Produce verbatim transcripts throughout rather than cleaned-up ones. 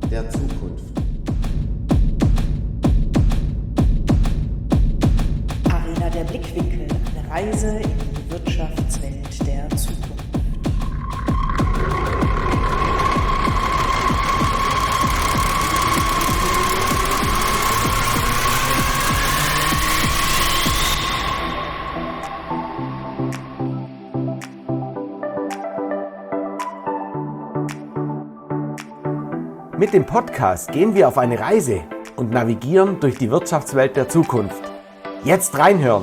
der Zukunft. Arena der Blickwinkel, eine Reise in die Wirtschaftswelt der Zukunft. Mit dem Podcast gehen wir auf eine Reise und navigieren durch die Wirtschaftswelt der Zukunft. Jetzt reinhören!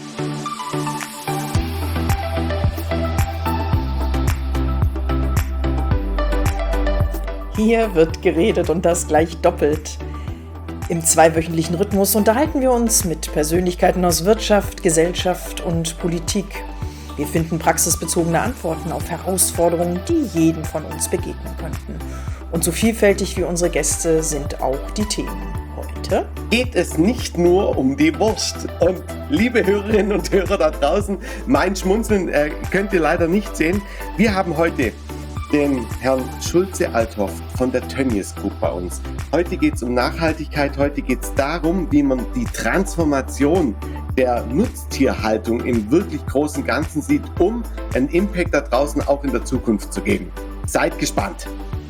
Hier wird geredet und das gleich doppelt. Im zweiwöchentlichen Rhythmus unterhalten wir uns mit Persönlichkeiten aus Wirtschaft, Gesellschaft und Politik. Wir finden praxisbezogene Antworten auf Herausforderungen, die jedem von uns begegnen könnten. Und so vielfältig wie unsere Gäste sind auch die Themen. Heute geht es nicht nur um die Wurst. Und liebe Hörerinnen und Hörer da draußen, mein Schmunzeln äh, könnt ihr leider nicht sehen. Wir haben heute den Herrn Schulze-Althoff von der Tönnies Group bei uns. Heute geht es um Nachhaltigkeit, heute geht es darum, wie man die Transformation der Nutztierhaltung im wirklich großen Ganzen sieht, um einen Impact da draußen auch in der Zukunft zu geben. Seid gespannt!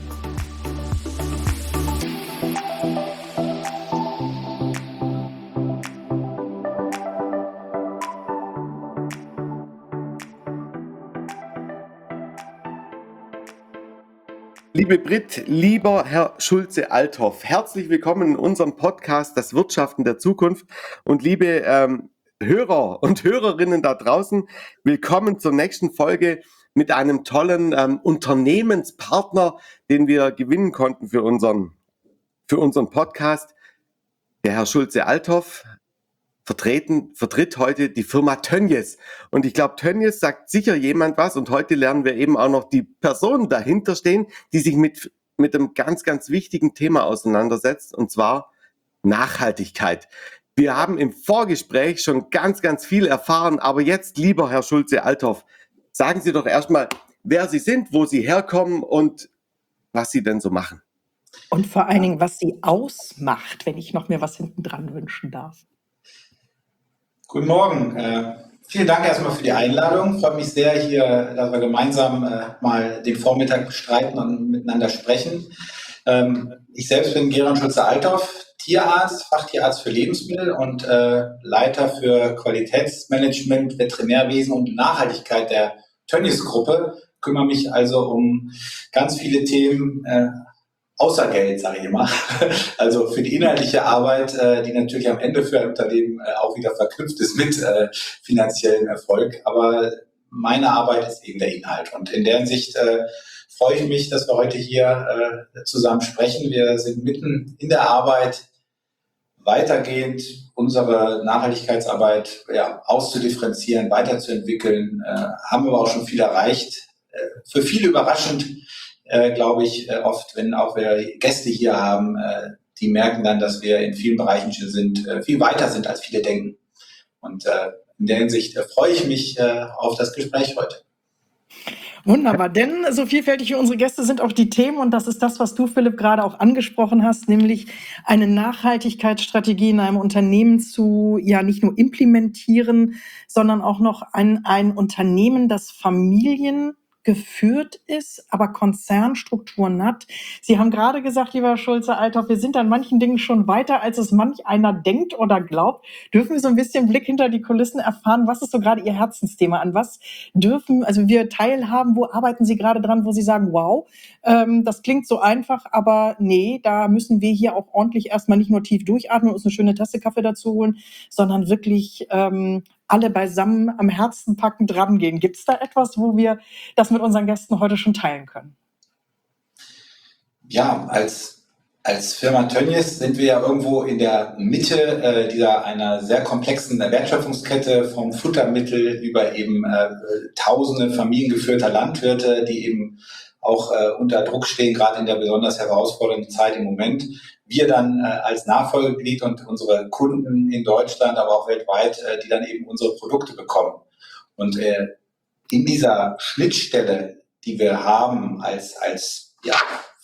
Liebe Brit, lieber Herr Schulze-Althoff, herzlich willkommen in unserem Podcast Das Wirtschaften der Zukunft. Und liebe ähm, Hörer und Hörerinnen da draußen, willkommen zur nächsten Folge mit einem tollen ähm, Unternehmenspartner, den wir gewinnen konnten für unseren, für unseren Podcast. Der Herr Schulze-Althoff vertreten, vertritt heute die Firma Tönnies. Und ich glaube, Tönnies sagt sicher jemand was. Und heute lernen wir eben auch noch die Personen dahinter stehen, die sich mit, mit einem ganz, ganz wichtigen Thema auseinandersetzt, und zwar Nachhaltigkeit. Wir haben im Vorgespräch schon ganz, ganz viel erfahren. Aber jetzt, lieber Herr Schulze-Althoff, sagen Sie doch erstmal, wer Sie sind, wo Sie herkommen und was Sie denn so machen. Und vor allen Dingen, was Sie ausmacht, wenn ich noch mir was hinten dran wünschen darf. Guten Morgen. Äh, vielen Dank erstmal für die Einladung. Freut mich sehr, hier, dass wir gemeinsam äh, mal den Vormittag bestreiten und miteinander sprechen. Ähm, ich selbst bin Gerald Schulze-Althoff, Tierarzt, Fachtierarzt für Lebensmittel und äh, Leiter für Qualitätsmanagement, Veterinärwesen und Nachhaltigkeit der Tönnies-Gruppe. Kümmere mich also um ganz viele Themen, äh, außer Geld, sage ich immer. Also für die inhaltliche Arbeit, äh, die natürlich am Ende für ein Unternehmen äh, auch wieder verknüpft ist mit äh, finanziellem Erfolg. Aber meine Arbeit ist eben der Inhalt. Und in der Hinsicht äh, freue ich mich, dass wir heute hier äh, zusammen sprechen. Wir sind mitten in der Arbeit, weitergehend unsere Nachhaltigkeitsarbeit ja, auszudifferenzieren, weiterzuentwickeln. Äh, haben wir aber auch schon viel erreicht. Äh, für viele überraschend, Äh, glaube ich, äh, oft, wenn auch wir Gäste hier haben, äh, die merken dann, dass wir in vielen Bereichen sind, äh, viel weiter sind, als viele denken. Und äh, in der Hinsicht äh, freue ich mich äh, auf das Gespräch heute. Wunderbar, denn so vielfältig wie unsere Gäste sind auch die Themen, und das ist das, was du, Philipp, gerade auch angesprochen hast, nämlich eine Nachhaltigkeitsstrategie in einem Unternehmen zu, ja, nicht nur implementieren, sondern auch noch ein, ein Unternehmen, das Familien geführt ist, aber Konzernstrukturen hat. Sie haben gerade gesagt, lieber Schulze-Althoff, wir sind an manchen Dingen schon weiter, als es manch einer denkt oder glaubt. Dürfen wir so ein bisschen Blick hinter die Kulissen erfahren? Was ist so gerade Ihr Herzensthema? An was dürfen, also wir teilhaben, wo arbeiten Sie gerade dran, wo Sie sagen, wow, ähm, das klingt so einfach, aber nee, da müssen wir hier auch ordentlich erstmal nicht nur tief durchatmen und uns eine schöne Tasse Kaffee dazu holen, sondern wirklich ähm, alle beisammen am Herzen packen, dran gehen. Gibt es da etwas, wo wir das mit unseren Gästen heute schon teilen können? Ja, als, als Firma Tönnies sind wir ja irgendwo in der Mitte äh, dieser einer sehr komplexen Wertschöpfungskette vom Futtermittel über eben äh, tausende familiengeführter Landwirte, die eben auch äh, unter Druck stehen, gerade in der besonders herausfordernden Zeit im Moment. Wir dann äh, als Nachfolgeglied und unsere Kunden in Deutschland, aber auch weltweit, äh, die dann eben unsere Produkte bekommen. Und äh, in dieser Schnittstelle, die wir haben als, als ja,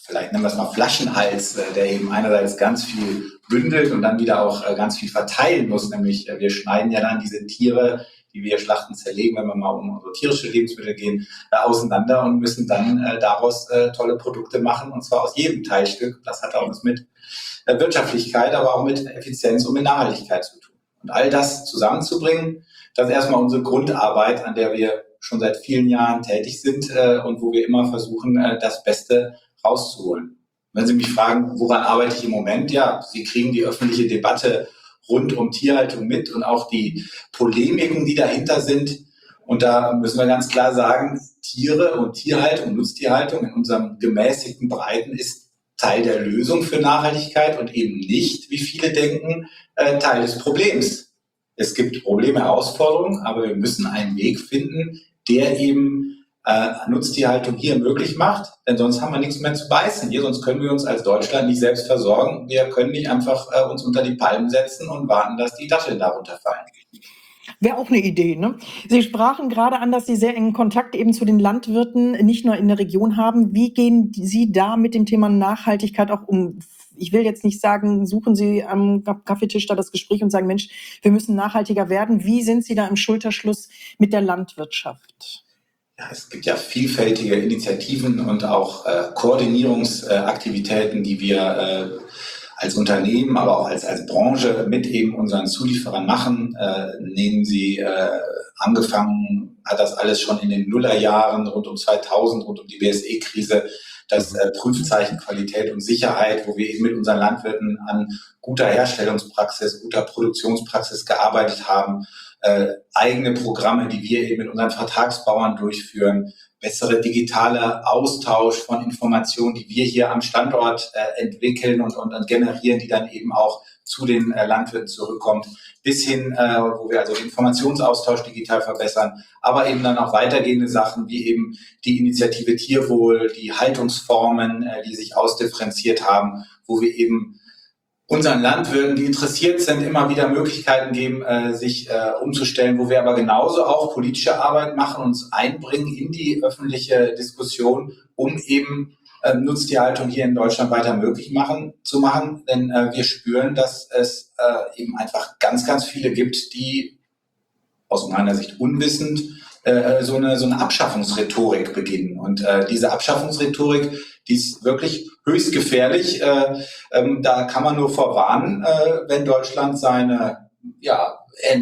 vielleicht nennen wir es mal Flaschenhals, äh, der eben einerseits ganz viel bündelt und dann wieder auch äh, ganz viel verteilen muss. Nämlich äh, wir schneiden ja dann diese Tiere, die wir schlachten, zerlegen, wenn wir mal um unsere tierische Lebensmittel gehen, äh, auseinander und müssen dann äh, daraus äh, tolle Produkte machen, und zwar aus jedem Teilstück. Das hat auch was mit äh, Wirtschaftlichkeit, aber auch mit Effizienz und mit Nachhaltigkeit zu tun. Und all das zusammenzubringen, das ist erstmal unsere Grundarbeit, an der wir schon seit vielen Jahren tätig sind äh, und wo wir immer versuchen, äh, das Beste rauszuholen. Wenn Sie mich fragen, woran arbeite ich im Moment? Ja, Sie kriegen die öffentliche Debatte rund um Tierhaltung mit und auch die Polemiken, die dahinter sind. Und da müssen wir ganz klar sagen, Tiere und Tierhaltung, Nutztierhaltung in unserem gemäßigten Breiten ist Teil der Lösung für Nachhaltigkeit und eben nicht, wie viele denken, äh, Teil des Problems. Es gibt Probleme, Herausforderungen, aber wir müssen einen Weg finden, der eben äh, Nutztierhaltung hier möglich macht, denn sonst haben wir nichts mehr zu beißen hier, sonst können wir uns als Deutschland nicht selbst versorgen. Wir können nicht einfach äh, uns unter die Palmen setzen und warten, dass die Datteln darunter fallen. Wäre auch eine Idee, ne? Sie sprachen gerade an, dass Sie sehr engen Kontakt eben zu den Landwirten nicht nur in der Region haben. Wie gehen Sie da mit dem Thema Nachhaltigkeit auch um? Ich will jetzt nicht sagen, suchen Sie am Kaffeetisch da das Gespräch und sagen, Mensch, wir müssen nachhaltiger werden. Wie sind Sie da im Schulterschluss mit der Landwirtschaft? Ja, es gibt ja vielfältige Initiativen und auch äh, Koordinierungsaktivitäten, die wir äh, als Unternehmen, aber auch als, als Branche mit eben unseren Zulieferern machen. Äh, nehmen Sie äh, angefangen, hat das alles schon in den Nullerjahren rund um zweitausend, rund um die B S E-Krise, das äh, Prüfzeichen Qualität und Sicherheit, wo wir eben mit unseren Landwirten an guter Herstellungspraxis, guter Produktionspraxis gearbeitet haben, äh, eigene Programme, die wir eben mit unseren Vertragsbauern durchführen, bessere digitale Austausch von Informationen, die wir hier am Standort äh, entwickeln und, und, und generieren, die dann eben auch zu den äh, Landwirten zurückkommt, bis hin, äh, wo wir also den Informationsaustausch digital verbessern, aber eben dann auch weitergehende Sachen, wie eben die Initiative Tierwohl, die Haltungsformen, äh, die sich ausdifferenziert haben, wo wir eben unseren Landwirten, die interessiert sind, immer wieder Möglichkeiten geben, äh, sich äh, umzustellen, wo wir aber genauso auch politische Arbeit machen, uns einbringen in die öffentliche Diskussion, um eben äh, Nutztierhaltung hier in Deutschland weiter möglich machen, zu machen. Denn äh, wir spüren, dass es äh, eben einfach ganz, ganz viele gibt, die aus meiner Sicht unwissend äh, so eine so eine Abschaffungsrhetorik beginnen. Und äh, diese Abschaffungsrhetorik, die ist wirklich höchst gefährlich. Äh, ähm, da kann man nur vorwarnen, äh, wenn Deutschland seine ja,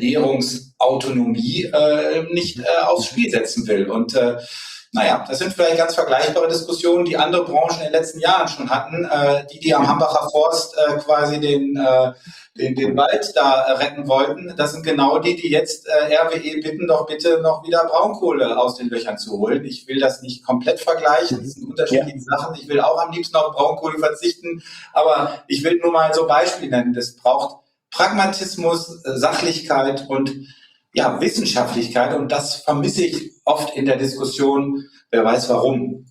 Ernährungsautonomie äh, nicht äh, aufs Spiel setzen will. Und äh, naja, das sind vielleicht ganz vergleichbare Diskussionen, die andere Branchen in den letzten Jahren schon hatten. Äh, die, die am Hambacher Forst äh, quasi den, äh, den, den Wald da äh, retten wollten, das sind genau die, die jetzt äh, R W E bitten, doch bitte noch wieder Braunkohle aus den Löchern zu holen. Ich will das nicht komplett vergleichen, das sind unterschiedliche ja. Sachen. Ich will auch am liebsten auf Braunkohle verzichten, aber ich will nur mal so Beispiele nennen. Das braucht Pragmatismus, Sachlichkeit und ja, Wissenschaftlichkeit, und das vermisse ich oft in der Diskussion, wer weiß warum.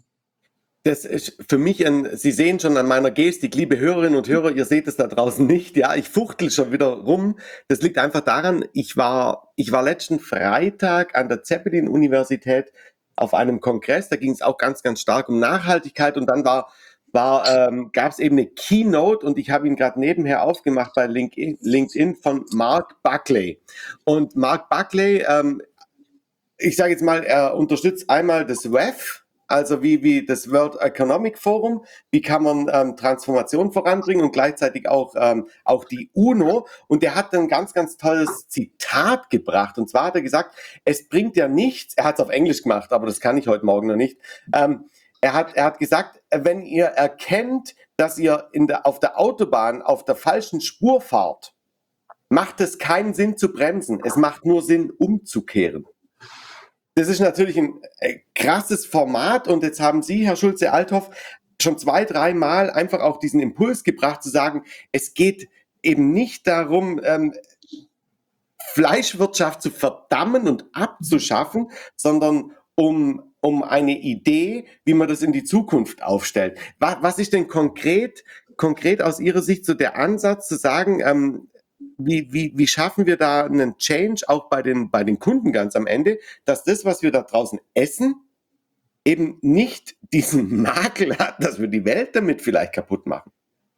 Das ist für mich ein, Sie sehen schon an meiner Gestik, liebe Hörerinnen und Hörer, ihr seht es da draußen nicht, ja, ich fuchtel schon wieder rum. Das liegt einfach daran, ich war, ich war letzten Freitag an der Zeppelin-Universität auf einem Kongress, da ging es auch ganz, ganz stark um Nachhaltigkeit, und dann war war ähm, gab es eben eine Keynote, und ich habe ihn gerade nebenher aufgemacht bei LinkedIn, LinkedIn von Mark Buckley. Und Mark Buckley, ähm, ich sage jetzt mal, er unterstützt einmal das W E F, also wie, wie das World Economic Forum, wie kann man ähm, Transformation voranbringen, und gleichzeitig auch, ähm, auch die UNO. Und der hat ein ganz, ganz tolles Zitat gebracht. Und zwar hat er gesagt, es bringt ja nichts, er hat es auf Englisch gemacht, aber das kann ich heute Morgen noch nicht, ähm, Er hat, er hat gesagt, wenn ihr erkennt, dass ihr in der, auf der Autobahn auf der falschen Spur fahrt, macht es keinen Sinn zu bremsen. Es macht nur Sinn, umzukehren. Das ist natürlich ein äh, krasses Format, und jetzt haben Sie, Herr Schulze-Althoff, schon zwei, dreimal einfach auch diesen Impuls gebracht, zu sagen, es geht eben nicht darum, ähm, Fleischwirtschaft zu verdammen und abzuschaffen, sondern um um eine Idee, wie man das in die Zukunft aufstellt. Was, was ist denn konkret, konkret aus Ihrer Sicht so der Ansatz, zu sagen, ähm, wie, wie, wie schaffen wir da einen Change auch bei den, bei den Kunden ganz am Ende, dass das, was wir da draußen essen, eben nicht diesen Makel hat, dass wir die Welt damit vielleicht kaputt machen?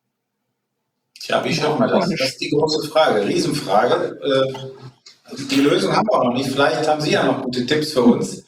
Tja, wie schaffen wir das? Das ist die große Frage, Riesenfrage. Äh, die Lösung haben wir auch noch nicht. Vielleicht haben Sie ja noch gute Tipps für uns.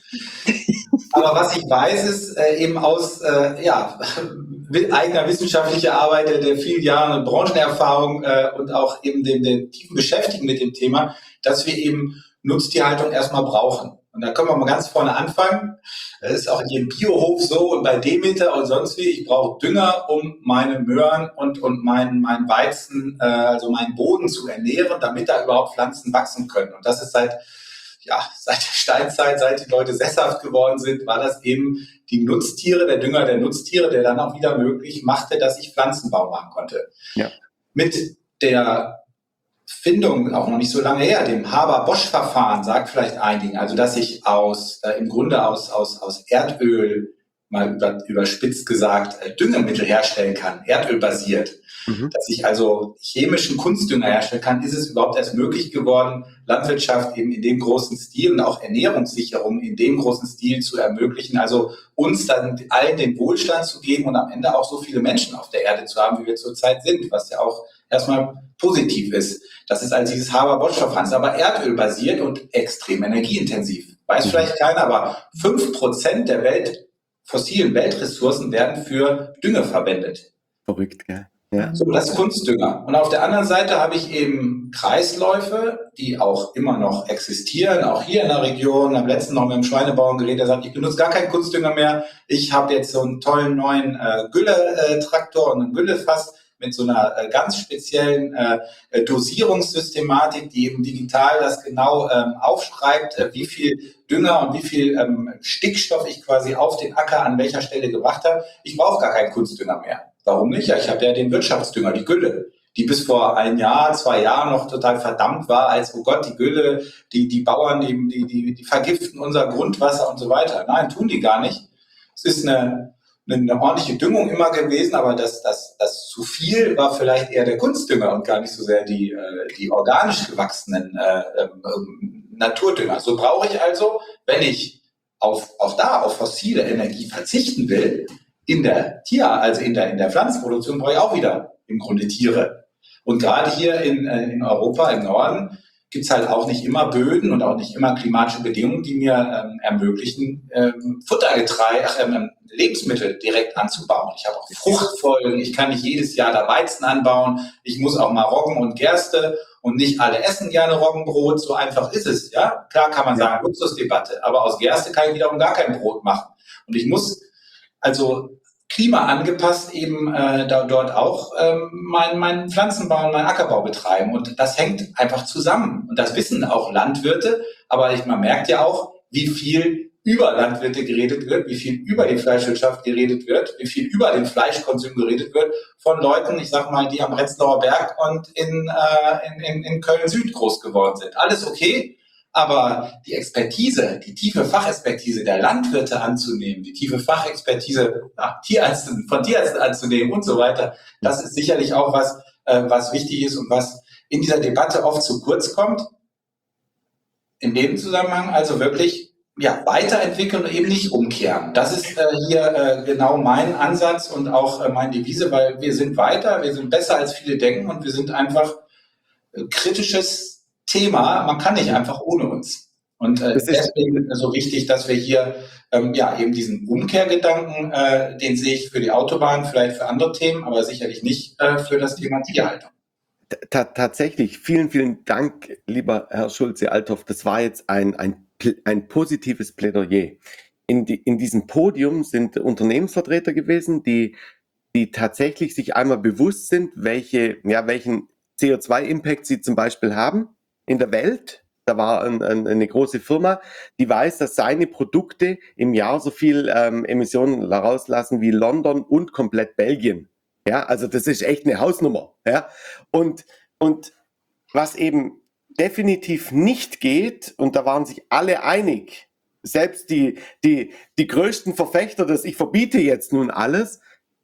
Aber was ich weiß, ist äh, eben aus äh, ja, eigener wissenschaftlicher Arbeit, der, der vielen Jahre Branchenerfahrung äh, und auch eben den, den tiefen Beschäftigen mit dem Thema, dass wir eben Nutztierhaltung erstmal brauchen. Und da können wir mal ganz vorne anfangen. Das ist auch in jedem Biohof so und bei Demeter und sonst wie. Ich brauche Dünger, um meine Möhren und, und meinen mein Weizen, äh, also meinen Boden zu ernähren, damit da überhaupt Pflanzen wachsen können. Und das ist seit, ja, seit der Steinzeit, seit die Leute sesshaft geworden sind, war das eben die Nutztiere, der Dünger der Nutztiere, der dann auch wieder möglich machte, dass ich Pflanzenbau machen konnte. Ja. Mit der Findung, auch noch nicht so lange her, dem Haber-Bosch-Verfahren, sagt vielleicht einigen, also dass ich aus, äh, im Grunde aus, aus, aus Erdöl, mal über, überspitzt gesagt, äh, Düngemittel herstellen kann, erdölbasiert, mhm. dass ich also chemischen Kunstdünger herstellen kann, ist es überhaupt erst möglich geworden, Landwirtschaft eben in dem großen Stil und auch Ernährungssicherung in dem großen Stil zu ermöglichen, also uns dann allen den Wohlstand zu geben und am Ende auch so viele Menschen auf der Erde zu haben, wie wir zurzeit sind, was ja auch erstmal positiv ist. Das ist also dieses Haber-Bosch-Verfahren, aber erdölbasiert und extrem energieintensiv. Weiß mhm. vielleicht keiner, aber fünf Prozent der Welt, fossilen Weltressourcen werden für Dünger verwendet. Verrückt, gell? Ja. So, das ist Kunstdünger. Und auf der anderen Seite habe ich eben Kreisläufe, die auch immer noch existieren, auch hier in der Region. Am letzten noch mit einem Schweinebauern geredet, der sagt, ich benutze gar keinen Kunstdünger mehr. Ich habe jetzt so einen tollen neuen äh, Gülle-Traktor und einen Güllefass mit so einer äh, ganz speziellen äh, Dosierungssystematik, die eben digital das genau ähm, aufschreibt, äh, wie viel Dünger und wie viel ähm, Stickstoff ich quasi auf den Acker an welcher Stelle gebracht habe. Ich brauche gar keinen Kunstdünger mehr. Warum nicht? Ja, ich habe ja den Wirtschaftsdünger, die Gülle, die bis vor ein Jahr, zwei Jahren noch total verdammt war, als, oh Gott, die Gülle, die, die Bauern, die, die, die, die vergiften unser Grundwasser und so weiter. Nein, tun die gar nicht. Es ist eine eine ordentliche Düngung immer gewesen, aber das, das, das zu viel war vielleicht eher der Kunstdünger und gar nicht so sehr die, äh, die organisch gewachsenen äh, ähm, Naturdünger. So brauche ich also, wenn ich auf, auch da auf fossile Energie verzichten will, in der Tier, also in der, in der Pflanzenproduktion brauche ich auch wieder im Grunde Tiere. Und gerade hier in, in Europa, im Norden, gibt es halt auch nicht immer Böden und auch nicht immer klimatische Bedingungen, die mir ähm, ermöglichen, ähm, Futtergetreide, ach, ähm, Lebensmittel direkt anzubauen. Ich habe auch Fruchtfolgen, ich kann nicht jedes Jahr da Weizen anbauen, ich muss auch mal Roggen und Gerste und nicht alle essen gerne Roggenbrot, so einfach ist es. Ja, klar kann man sagen, Luxusdebatte, aber aus Gerste kann ich wiederum gar kein Brot machen. Und ich muss also klimaangepasst eben äh, da, dort auch ähm, meinen mein Pflanzenbau und meinen Ackerbau betreiben. Und das hängt einfach zusammen. Und das wissen auch Landwirte. Aber ich, man merkt ja auch, wie viel über Landwirte geredet wird, wie viel über die Fleischwirtschaft geredet wird, wie viel über den Fleischkonsum geredet wird von Leuten, ich sag mal, die am Retzlauer Berg und in, äh, in, in, in Köln-Süd groß geworden sind. Alles okay. Aber die Expertise, die tiefe Fachexpertise der Landwirte anzunehmen, die tiefe Fachexpertise ja, Tierärzten, von Tierärzten anzunehmen und so weiter, das ist sicherlich auch was, äh, was wichtig ist und was in dieser Debatte oft zu kurz kommt. In dem Zusammenhang also wirklich ja, weiterentwickeln und eben nicht umkehren. Das ist äh, hier äh, genau mein Ansatz und auch äh, meine Devise, weil wir sind weiter, wir sind besser als viele denken und wir sind einfach äh, kritisches Thema, man kann nicht einfach ohne uns. Und äh, deswegen so wichtig, dass wir hier ähm, ja eben diesen Umkehrgedanken, äh, den sehe ich für die Autobahn, vielleicht für andere Themen, aber sicherlich nicht äh, für das Thema Tierhaltung. T- Tatsächlich, vielen, vielen Dank, lieber Herr Schulze-Althoff. Das war jetzt ein, ein, ein positives Plädoyer. In, die, in diesem Podium sind Unternehmensvertreter gewesen, die, die tatsächlich sich einmal bewusst sind, welche, ja, welchen C O zwei Impact sie zum Beispiel haben in der Welt. Da war ein, ein, eine große Firma, die weiß, dass seine Produkte im Jahr so viel ähm, Emissionen rauslassen wie London und komplett Belgien. Ja, also das ist echt eine Hausnummer. Ja, und, und was eben definitiv nicht geht, und da waren sich alle einig, selbst die, die, die größten Verfechter, dass ich verbiete jetzt nun alles,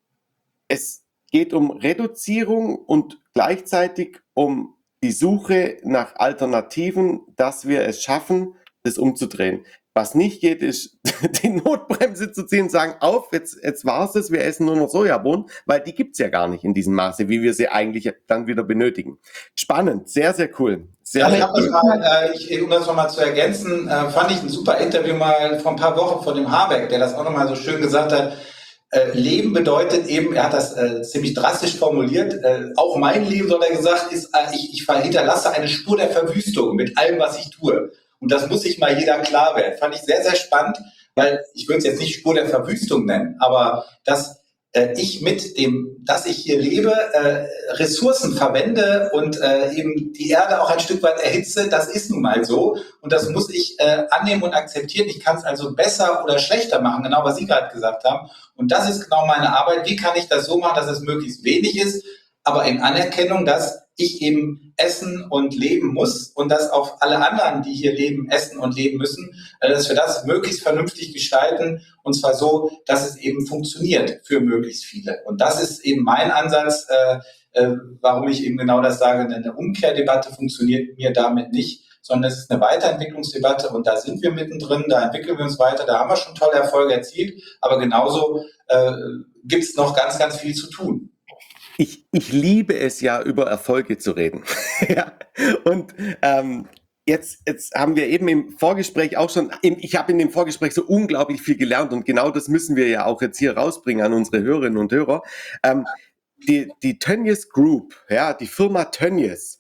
es geht um Reduzierung und gleichzeitig um die Suche nach Alternativen, dass wir es schaffen, das umzudrehen. Was nicht geht, ist die Notbremse zu ziehen und sagen, auf, jetzt, jetzt war's es, wir essen nur noch Sojabohnen, weil die gibt's ja gar nicht in diesem Maße, wie wir sie eigentlich dann wieder benötigen. Spannend, sehr, sehr cool. Sehr, Ja, ich sehr habe das cool. mal, äh, ich, um das nochmal zu ergänzen, äh, fand ich ein super Interview mal vor ein paar Wochen von dem Habeck, der das auch nochmal so schön gesagt hat. Äh, Leben bedeutet eben, er hat das äh, ziemlich drastisch formuliert, äh, auch mein Leben, soll er gesagt, ist, äh, ich, ich hinterlasse eine Spur der Verwüstung mit allem, was ich tue. Und das muss sich mal jeder klar werden. Fand ich sehr, sehr spannend, weil ich würde es jetzt nicht Spur der Verwüstung nennen, aber dass äh, ich mit dem, dass ich hier lebe, äh, Ressourcen verwende und äh, eben die Erde auch ein Stück weit erhitze, das ist nun mal so. Und das muss ich äh, annehmen und akzeptieren. Ich kann es also besser oder schlechter machen, genau was Sie gerade gesagt haben. Und das ist genau meine Arbeit. Wie kann ich das so machen, dass es möglichst wenig ist, aber in Anerkennung, dass ich eben essen und leben muss und dass auch alle anderen, die hier leben, essen und leben müssen, dass wir das möglichst vernünftig gestalten und zwar so, dass es eben funktioniert für möglichst viele. Und das ist eben mein Ansatz, äh, äh, warum ich eben genau das sage, eine Umkehrdebatte funktioniert mir damit nicht, sondern es ist eine Weiterentwicklungsdebatte und da sind wir mittendrin, da entwickeln wir uns weiter, da haben wir schon tolle Erfolge erzielt, aber genauso äh, gibt es noch ganz, ganz viel zu tun. Ich, ich liebe es ja, über Erfolge zu reden. Ja. Und ähm, jetzt, jetzt haben wir eben im Vorgespräch auch schon, ich habe in dem Vorgespräch so unglaublich viel gelernt und genau das müssen wir ja auch jetzt hier rausbringen an unsere Hörerinnen und Hörer. Ähm, die, die Tönnies Group, ja, die Firma Tönnies,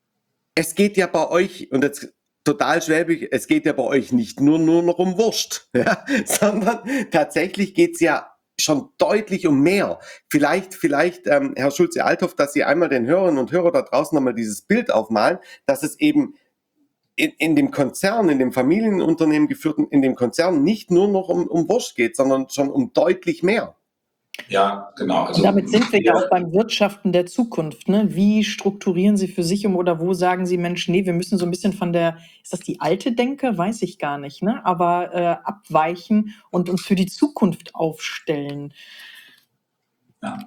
es geht ja bei euch, und jetzt total schwäbig, es geht ja bei euch nicht nur, nur noch um Wurst, ja, sondern tatsächlich geht's ja schon deutlich um mehr. Vielleicht, vielleicht, ähm, Herr Schulze-Althoff, dass Sie einmal den Hörerinnen und Hörern da draußen nochmal dieses Bild aufmalen, dass es eben in, in dem Konzern, in dem Familienunternehmen geführten, in dem Konzern nicht nur noch um, um Wurst geht, sondern schon um deutlich mehr. Ja, genau. Also, und damit sind wir ja auch beim Wirtschaften der Zukunft. Ne? Wie strukturieren Sie für sich um oder wo sagen Sie, Mensch, nee, wir müssen so ein bisschen von der, ist das die alte Denke? Weiß ich gar nicht, ne? aber äh, abweichen und uns für die Zukunft aufstellen. Ja,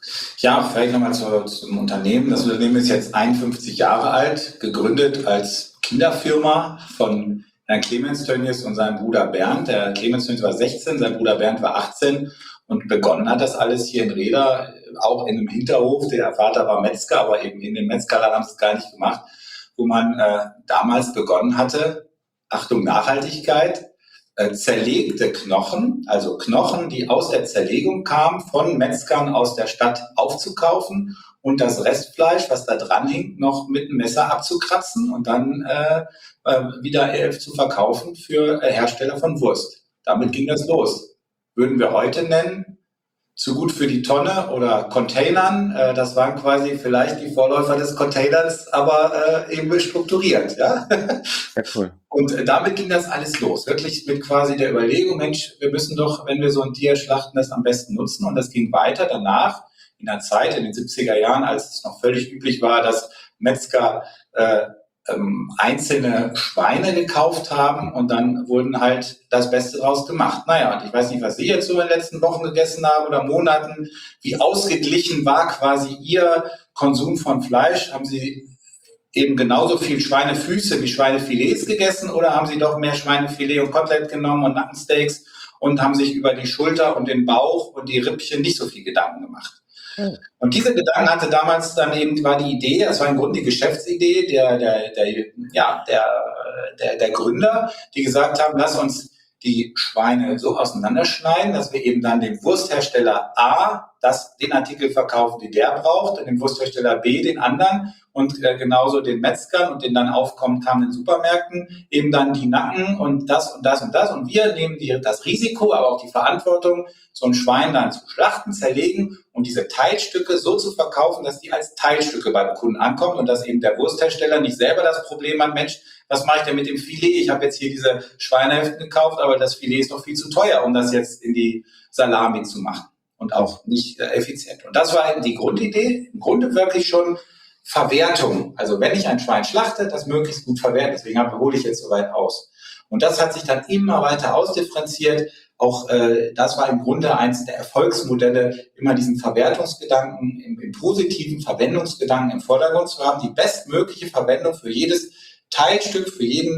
ja vielleicht nochmal zu, zum Unternehmen. Das Unternehmen ist jetzt einundfünfzig Jahre alt, gegründet als Kinderfirma von Herrn Clemens Tönnies und seinem Bruder Bernd. Der Clemens Tönnies war sechzehn, sein Bruder Bernd war achtzehn. Und begonnen hat das alles hier in Reda, auch in einem Hinterhof. Der Vater war Metzger, aber eben in dem Metzgerladen haben sie es gar nicht gemacht, wo man äh, damals begonnen hatte, Achtung, Nachhaltigkeit, äh, zerlegte Knochen, also Knochen, die aus der Zerlegung kamen, von Metzgern aus der Stadt aufzukaufen und das Restfleisch, was da dran hing, noch mit einem Messer abzukratzen und dann äh, äh, wieder äh, zu verkaufen für äh, Hersteller von Wurst. Damit ging das los. Würden wir heute nennen, zu gut für die Tonne oder Containern. Äh, das waren quasi vielleicht die Vorläufer des Containers, aber äh, eben strukturiert. Ja? Ja, cool. Und äh, damit ging das alles los. Wirklich mit quasi der Überlegung, Mensch, wir müssen doch, wenn wir so ein Tier schlachten, das am besten nutzen. Und das ging weiter danach, in der Zeit, in den siebziger Jahren, als es noch völlig üblich war, dass Metzger äh, Ähm, einzelne Schweine gekauft haben und dann wurden halt das Beste draus gemacht. Naja, und ich weiß nicht, was Sie jetzt so in den letzten Wochen gegessen haben oder Monaten. Wie ausgeglichen war quasi Ihr Konsum von Fleisch? Haben Sie eben genauso viel Schweinefüße wie Schweinefilets gegessen oder haben Sie doch mehr Schweinefilet und Kotelett genommen und Nackensteaks und haben sich über die Schulter und den Bauch und die Rippchen nicht so viel Gedanken gemacht? Und diese Gedanken hatte damals dann eben, war die Idee, das war im Grunde die Geschäftsidee der, der, der, ja, der, der, der Gründer, die gesagt haben, lass uns die Schweine so auseinanderschneiden, dass wir eben dann dem Wursthersteller A das, den Artikel verkaufen, den der braucht, und dem Wursthersteller B den anderen und äh, genauso den Metzgern und den dann aufkommenden Supermärkten eben dann die Nacken und das und das und das. Und wir nehmen die, das Risiko, aber auch die Verantwortung, so ein Schwein dann zu schlachten, zerlegen und diese Teilstücke so zu verkaufen, dass die als Teilstücke beim Kunden ankommen und dass eben der Wursthersteller nicht selber das Problem hat, Mensch, was mache ich denn mit dem Filet? Ich habe jetzt hier diese Schweinehälften gekauft, aber das Filet ist doch viel zu teuer, um das jetzt in die Salami zu machen und auch nicht äh, effizient. Und das war eben die Grundidee, im Grunde wirklich schon Verwertung. Also wenn ich ein Schwein schlachte, das möglichst gut verwerten. Deswegen hole ich jetzt so weit aus. Und das hat sich dann immer weiter ausdifferenziert. Auch äh, das war im Grunde eins der Erfolgsmodelle, immer diesen Verwertungsgedanken, im, im positiven Verwendungsgedanken im Vordergrund zu haben, die bestmögliche Verwendung für jedes Teilstück, für jeden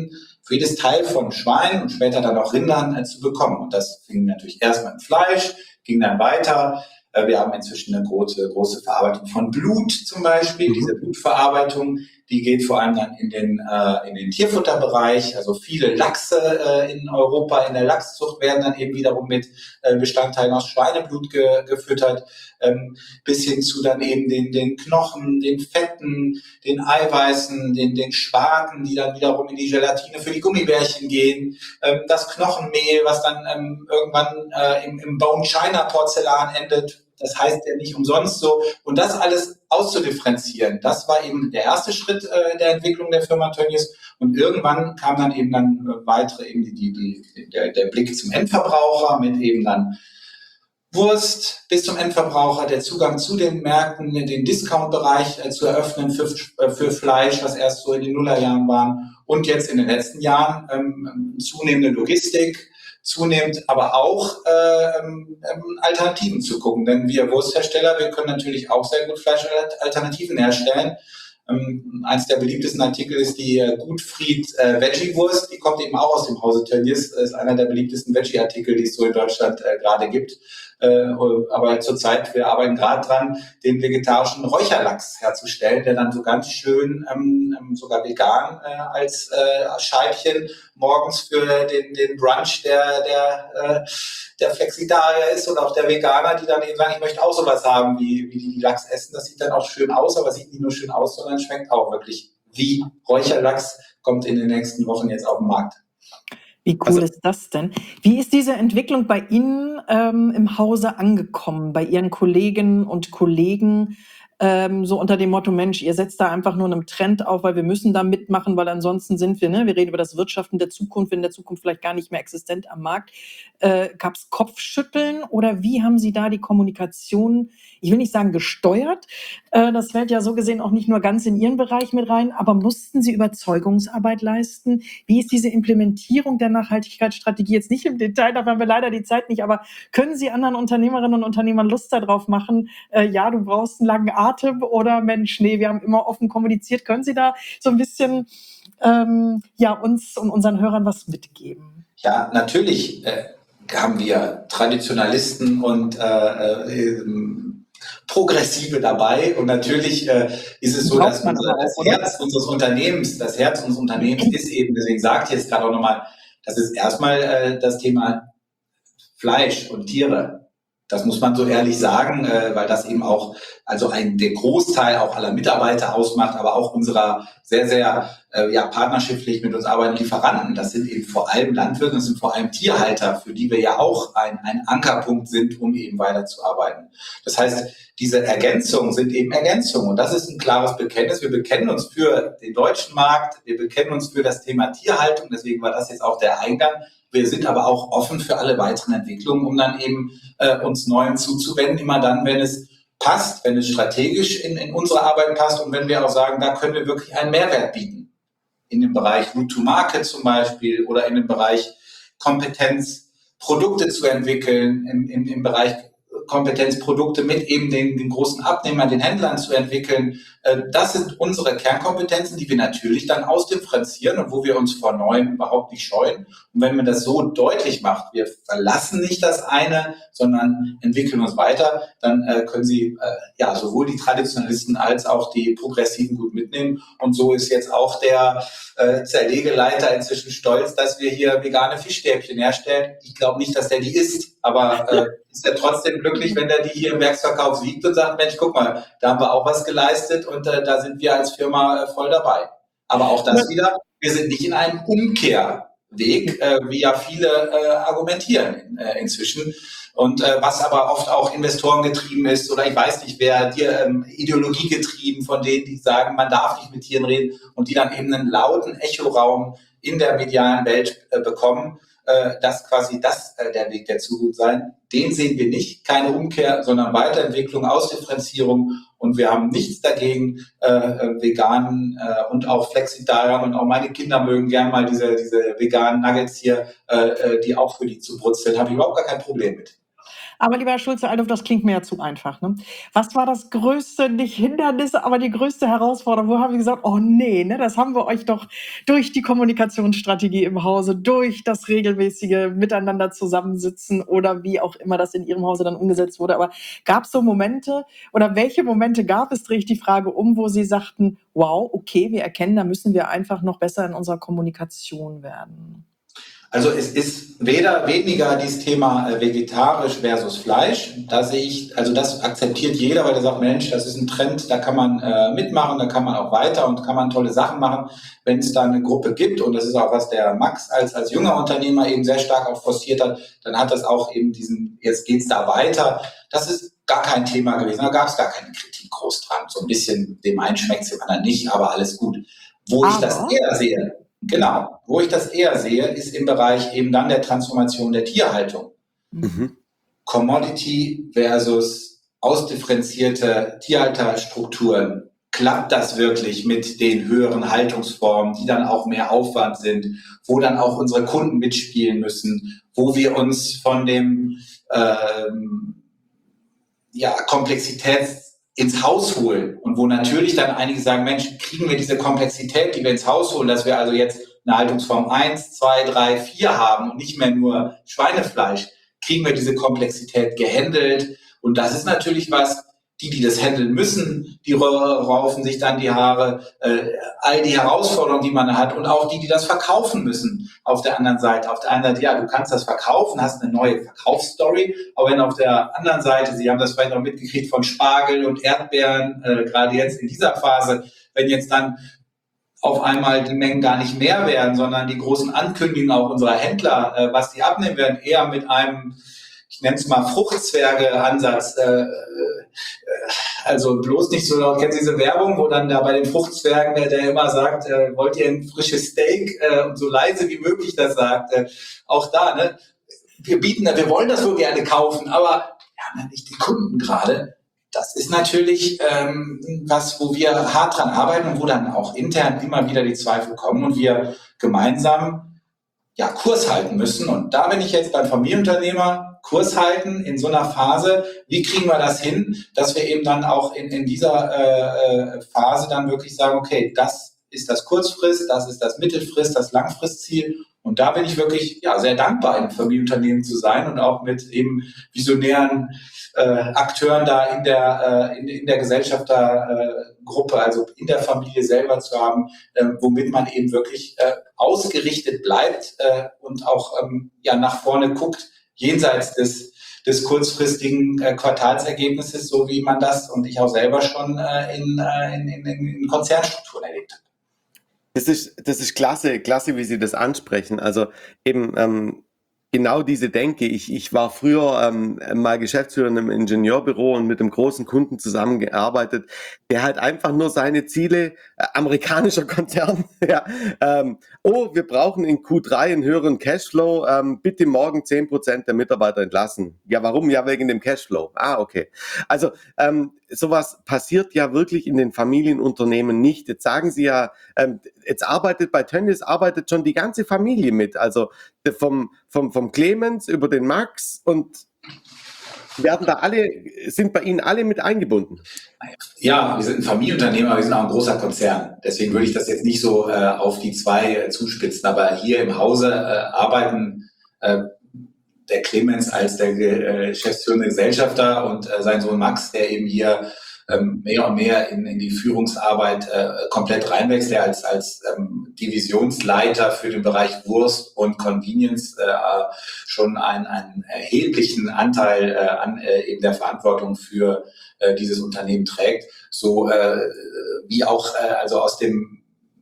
für jedes Teil von Schwein und später dann auch Rindern äh, zu bekommen. Und das fing natürlich erst mit Fleisch, ging dann weiter. Äh, wir haben inzwischen eine große, große Verarbeitung von Blut zum Beispiel. Mhm. Diese Blutverarbeitung, die geht vor allem dann in den, äh, in den Tierfutterbereich. Also viele Lachse äh, in Europa in der Lachszucht werden dann eben wiederum mit äh, Bestandteilen aus Schweineblut ge- gefüttert, ähm, bis hin zu dann eben den, den Knochen, den Fetten, den Eiweißen, den, den Spaten, die dann wiederum in die Gelatine für die Gummibärchen gehen, ähm, das Knochenmehl, was dann ähm, irgendwann äh, im, im Bone China Porzellan endet. Das heißt ja nicht umsonst so. Und das alles auszudifferenzieren, das war eben der erste Schritt äh, der Entwicklung der Firma Tönnies. Und irgendwann kam dann eben dann äh, weitere, eben die, die, die, der, der Blick zum Endverbraucher mit eben dann Wurst bis zum Endverbraucher, der Zugang zu den Märkten, den Discount-Bereich äh, zu eröffnen für, äh, für Fleisch, was erst so in den Nullerjahren waren. Und jetzt in den letzten Jahren ähm, zunehmende Logistik, zunehmend aber auch äh, ähm, Alternativen zu gucken. Denn wir Wursthersteller, wir können natürlich auch sehr gut Fleischalternativen herstellen. Ähm, eins der beliebtesten Artikel ist die äh, Gutfried äh, Veggie-Wurst. Die kommt eben auch aus dem Hause Tönnies. Das ist einer der beliebtesten Veggie-Artikel, die es so in Deutschland äh, gerade gibt. Äh, aber zurzeit, wir arbeiten gerade dran, den vegetarischen Räucherlachs herzustellen, der dann so ganz schön, ähm, sogar vegan, äh, als äh, Scheibchen morgens für den, den Brunch der, der, äh, der Flexitarier ist oder auch der Veganer, die dann eben sagen, ich möchte auch sowas haben, wie, wie die Lachs essen. Das sieht dann auch schön aus, aber sieht nicht nur schön aus, sondern schmeckt auch wirklich wie Räucherlachs, kommt in den nächsten Wochen jetzt auf den Markt. Wie cool also, ist das denn? Wie ist diese Entwicklung bei Ihnen ähm, im Hause angekommen, bei Ihren Kolleginnen und Kollegen? Ähm, so unter dem Motto, Mensch, ihr setzt da einfach nur einen Trend auf, weil wir müssen da mitmachen, weil ansonsten sind wir, ne, wir reden über das Wirtschaften der Zukunft, in der Zukunft vielleicht gar nicht mehr existent am Markt. Äh, Gab es Kopfschütteln oder wie haben Sie da die Kommunikation, ich will nicht sagen gesteuert, äh, das fällt ja so gesehen auch nicht nur ganz in Ihren Bereich mit rein, aber mussten Sie Überzeugungsarbeit leisten? Wie ist diese Implementierung der Nachhaltigkeitsstrategie jetzt nicht im Detail, da haben wir leider die Zeit nicht, aber können Sie anderen Unternehmerinnen und Unternehmern Lust darauf machen, äh, ja, du brauchst einen langen Atem oder Mensch, nee, wir haben immer offen kommuniziert. Können Sie da so ein bisschen ähm, ja, uns und unseren Hörern was mitgeben? Ja, natürlich äh, haben wir Traditionalisten und äh, äh, Progressive dabei und natürlich äh, ist es so, dass unser, das Herz unseres Unternehmens, das Herz unseres Unternehmens ist eben, deswegen sage ich jetzt gerade auch nochmal, das ist erstmal äh, das Thema Fleisch und Tiere. Das muss man so ehrlich sagen, äh, weil das eben auch also ein der Großteil auch aller Mitarbeiter ausmacht, aber auch unserer sehr, sehr äh, ja, partnerschaftlich mit uns arbeitenden Lieferanten. Das sind eben vor allem Landwirte, das sind vor allem Tierhalter, für die wir ja auch ein, ein Ankerpunkt sind, um eben weiterzuarbeiten. Das heißt, diese Ergänzungen sind eben Ergänzungen und das ist ein klares Bekenntnis. Wir bekennen uns für den deutschen Markt, wir bekennen uns für das Thema Tierhaltung, deswegen war das jetzt auch der Eingang. Wir sind aber auch offen für alle weiteren Entwicklungen, um dann eben äh, uns Neuen zuzuwenden, immer dann, wenn es passt, wenn es strategisch in, in unsere Arbeit passt und wenn wir auch sagen, da können wir wirklich einen Mehrwert bieten. In dem Bereich Route to Market zum Beispiel oder in dem Bereich Kompetenz, Produkte zu entwickeln, im, im, im Bereich Kompetenz, Produkte mit eben den, den großen Abnehmern, den Händlern zu entwickeln. Das sind unsere Kernkompetenzen, die wir natürlich dann ausdifferenzieren und wo wir uns vor Neuem überhaupt nicht scheuen. Und wenn man das so deutlich macht, wir verlassen nicht das eine, sondern entwickeln uns weiter, dann äh, können Sie äh, ja sowohl die Traditionalisten als auch die Progressiven gut mitnehmen. Und so ist jetzt auch der äh, Zerlegeleiter inzwischen stolz, dass wir hier vegane Fischstäbchen herstellen. Ich glaube nicht, dass der die isst, aber äh, ist er trotzdem glücklich, wenn er die hier im Werksverkauf sieht und sagt, Mensch, guck mal, da haben wir auch was geleistet und äh, da sind wir als Firma äh, voll dabei. Aber auch das wieder, wir sind nicht in einem Umkehrweg, äh, wie ja viele äh, argumentieren äh, inzwischen. Und äh, was aber oft auch Investoren getrieben ist oder ich weiß nicht wer, die ähm, Ideologie getrieben von denen, die sagen, man darf nicht mit Tieren reden und die dann eben einen lauten Echoraum in der medialen Welt äh, bekommen. Dass quasi das äh, der Weg der Zukunft sein. Den sehen wir nicht. Keine Umkehr, sondern Weiterentwicklung, Ausdifferenzierung. Und wir haben nichts dagegen, äh, veganen äh, und auch Flexitariern und auch meine Kinder mögen gern mal diese, diese veganen Nuggets hier, äh, die auch für die zu brutzeln. Habe ich überhaupt gar kein Problem mit. Aber lieber Herr Schulze-Althoff, das klingt mir ja zu einfach. Ne? Was war das größte, nicht Hindernis, aber die größte Herausforderung? Wo haben wir gesagt, oh nee, ne, das haben wir euch doch durch die Kommunikationsstrategie im Hause, durch das regelmäßige Miteinander zusammensitzen oder wie auch immer das in Ihrem Hause dann umgesetzt wurde. Aber gab es so Momente oder welche Momente gab es, drehe ich die Frage um, wo Sie sagten, wow, okay, wir erkennen, da müssen wir einfach noch besser in unserer Kommunikation werden? Also es ist weder weniger dieses Thema äh, vegetarisch versus Fleisch. Da sehe ich, also das akzeptiert jeder, weil der sagt, Mensch, das ist ein Trend, da kann man äh, mitmachen, da kann man auch weiter und kann man tolle Sachen machen, wenn es da eine Gruppe gibt. Und das ist auch, was der Max als, als junger Unternehmer eben sehr stark auch forciert hat. Dann hat das auch eben diesen, jetzt geht's da weiter. Das ist gar kein Thema gewesen. Da gab es gar keine Kritik groß dran. So ein bisschen, dem einen schmeckt es, dem anderen nicht, aber alles gut. Wo Aber ich das eher sehe, Genau. Wo ich das eher sehe, ist im Bereich eben dann der Transformation der Tierhaltung. Mhm. Commodity versus ausdifferenzierte Tierhalterstrukturen. Klappt das wirklich mit den höheren Haltungsformen, die dann auch mehr Aufwand sind, wo dann auch unsere Kunden mitspielen müssen, wo wir uns von dem ähm, ja, Komplexität ins Haus holen und wo natürlich dann einige sagen, Mensch, kriegen wir diese Komplexität, die wir ins Haus holen, dass wir also jetzt eine Haltungsform eins, zwei, drei, vier haben und nicht mehr nur Schweinefleisch, kriegen wir diese Komplexität gehandelt. Und das ist natürlich was, die, die das handeln müssen, die raufen sich dann die Haare, äh, all die Herausforderungen, die man hat und auch die, die das verkaufen müssen auf der anderen Seite. Auf der einen Seite, ja, du kannst das verkaufen, hast eine neue Verkaufsstory, aber wenn auf der anderen Seite, Sie haben das vielleicht auch mitgekriegt von Spargel und Erdbeeren, äh, gerade jetzt in dieser Phase, wenn jetzt dann auf einmal die Mengen gar nicht mehr werden, sondern die großen Ankündigungen auch unserer Händler, äh, was die abnehmen werden, eher mit einem, ich nenne es mal Fruchtzwerge-Ansatz, äh, äh, also bloß nicht so laut, kennen Sie diese Werbung, wo dann da bei den Fruchtzwergen, der, der immer sagt, äh, wollt ihr ein frisches Steak äh, und so leise wie möglich das sagt, äh, auch da, ne, wir bieten, wir wollen das wohl gerne kaufen, aber wir haben ja nicht die Kunden gerade. Das ist natürlich ähm, was, wo wir hart dran arbeiten und wo dann auch intern immer wieder die Zweifel kommen und wir gemeinsam ja Kurs halten müssen. Und da bin ich jetzt beim Familienunternehmer, Kurs halten in so einer Phase. Wie kriegen wir das hin, dass wir eben dann auch in, in dieser äh, Phase dann wirklich sagen, okay, das ist das Kurzfrist, das ist das Mittelfrist, das Langfristziel. Und da bin ich wirklich ja sehr dankbar, einem Familienunternehmen zu sein und auch mit eben visionären äh, Akteuren da in der äh, in, in der Gesellschaftergruppe, äh, also in der Familie selber zu haben, äh, womit man eben wirklich äh, ausgerichtet bleibt äh, und auch ähm, ja nach vorne guckt, jenseits des des kurzfristigen äh, Quartalsergebnisses, so wie man das und ich auch selber schon äh, in, äh, in, in, in Konzernstrukturen erlebt habe. Das ist, das ist klasse, klasse, wie Sie das ansprechen. Also eben ähm, genau diese Denke. Ich, ich war früher ähm, mal Geschäftsführer in einem Ingenieurbüro und mit einem großen Kunden zusammengearbeitet, der halt einfach nur seine Ziele, äh, amerikanischer Konzern, ja, ähm, oh, wir brauchen in Q drei einen höheren Cashflow, ähm, bitte morgen zehn Prozent der Mitarbeiter entlassen. Ja, warum? Ja, wegen dem Cashflow. Ah, okay. Also ähm, sowas passiert ja wirklich in den Familienunternehmen nicht. Jetzt sagen Sie ja, ähm, jetzt arbeitet bei Tönnies, arbeitet schon die ganze Familie mit, also vom, vom, vom Clemens über den Max und werden da alle, sind bei Ihnen alle mit eingebunden? Ja, wir sind ein Familienunternehmen, aber wir sind auch ein großer Konzern. Deswegen würde ich das jetzt nicht so äh, auf die zwei äh, zuspitzen, aber hier im Hause äh, arbeiten äh, der Clemens als der äh, geschäftsführende Gesellschafter und äh, sein Sohn Max, der eben hier ähm, mehr und mehr in, in die Führungsarbeit äh, komplett reinwächst, der als, als ähm, Divisionsleiter für den Bereich Wurst und Convenience äh, schon einen, einen erheblichen Anteil äh, an äh, eben der Verantwortung für äh, dieses Unternehmen trägt. So äh, wie auch äh, also aus dem,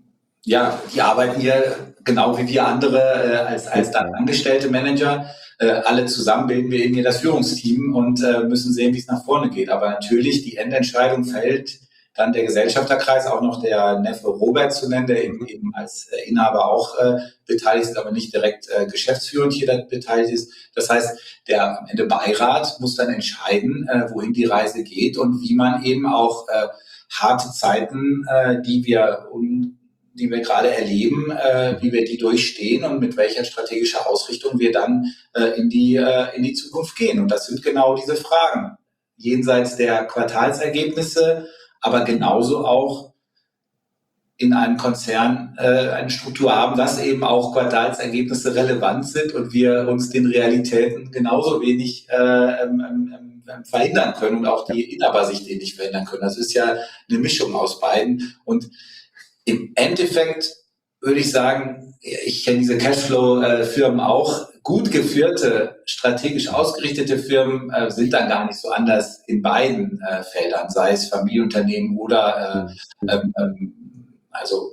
ja, die arbeiten hier genau wie wir andere äh, als, als dann angestellte Manager. Äh, alle zusammen bilden wir eben hier das Führungsteam und äh, müssen sehen, wie es nach vorne geht. Aber natürlich, die Endentscheidung fällt dann der Gesellschafterkreis, auch noch der Neffe Robert zu nennen, der eben, eben als äh, Inhaber auch äh, beteiligt ist, aber nicht direkt äh, geschäftsführend hier beteiligt ist. Das heißt, der am Ende Beirat muss dann entscheiden, äh, wohin die Reise geht und wie man eben auch äh, harte Zeiten, äh, die wir un die wir gerade erleben, äh, wie wir die durchstehen und mit welcher strategischen Ausrichtung wir dann äh, in die, äh, in die Zukunft gehen. Und das sind genau diese Fragen. Jenseits der Quartalsergebnisse, aber genauso auch in einem Konzern äh, eine Struktur haben, dass eben auch Quartalsergebnisse relevant sind und wir uns den Realitäten genauso wenig äh, ähm, ähm, ähm, verhindern können und auch die Inhaber sich den nicht verhindern können. Das ist ja eine Mischung aus beiden. Und im Endeffekt würde ich sagen, ich kenne diese Cashflow-Firmen auch. Gut geführte, strategisch ausgerichtete Firmen äh, sind dann gar nicht so anders in beiden äh, Feldern, sei es Familienunternehmen oder äh, ähm, ähm, also